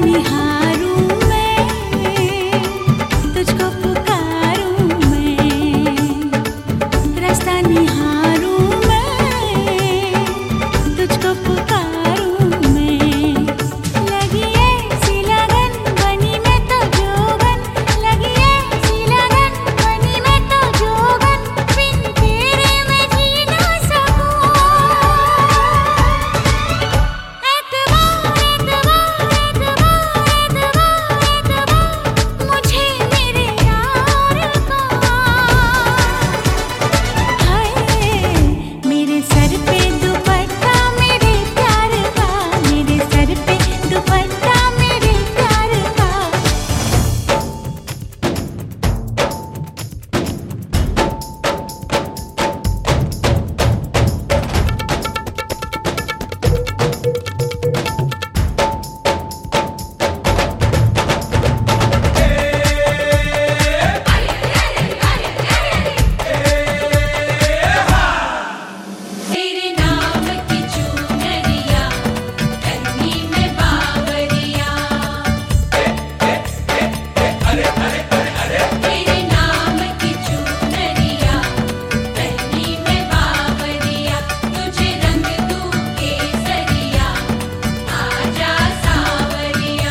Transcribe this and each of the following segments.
निहारूं मैं, तुझको पुकारूं मैं, रास्ता निहारूं मैं, तुझको पुकारूं मैं। लगी ऐसी लगन बनी मैं तो जोगन, लगी ऐसी लगन बनी मैं तो जोगन, बिन तेरे मैं जी ना सकूं। मुझे मेरे यार का हाय, मेरे सर पे दुपट्टा मेरे प्यार का, मेरे सर पे दुपट्टा मेरे प्यार का। तेरे नाम की चुनरिया करनी में बावरिया, तेरे नाम की चुनरिया करनी में बावरिया, तुझे रंग दूं केसरिया आजा सावरिया।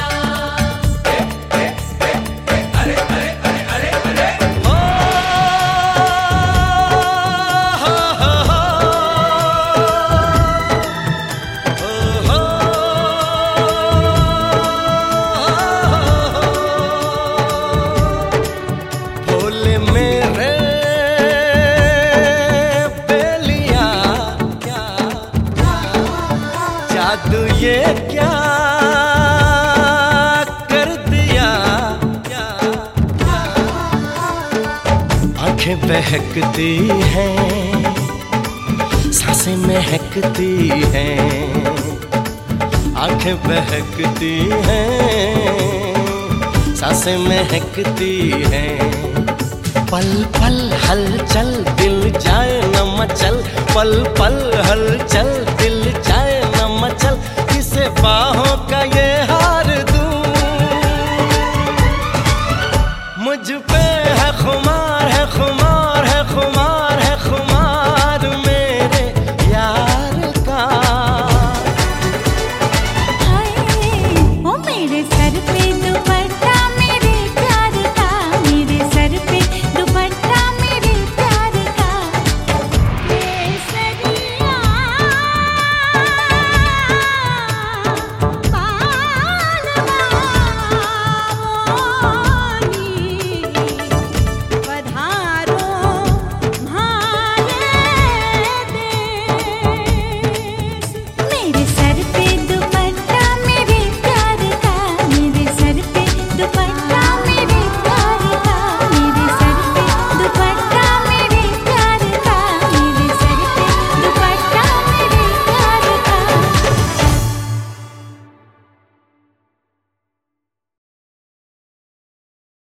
भोले मेरे बेलिया क्या जादू ये क्या कर दिया, आंखें बहकती हैं, सांसें महकती हैं, आंखें बहकती हैं, सांसें महकती हैं। पल पल हलचल दिल जाए न मचल, पल पल हलचल दिल जाए न मचल, किसे बाहों का ये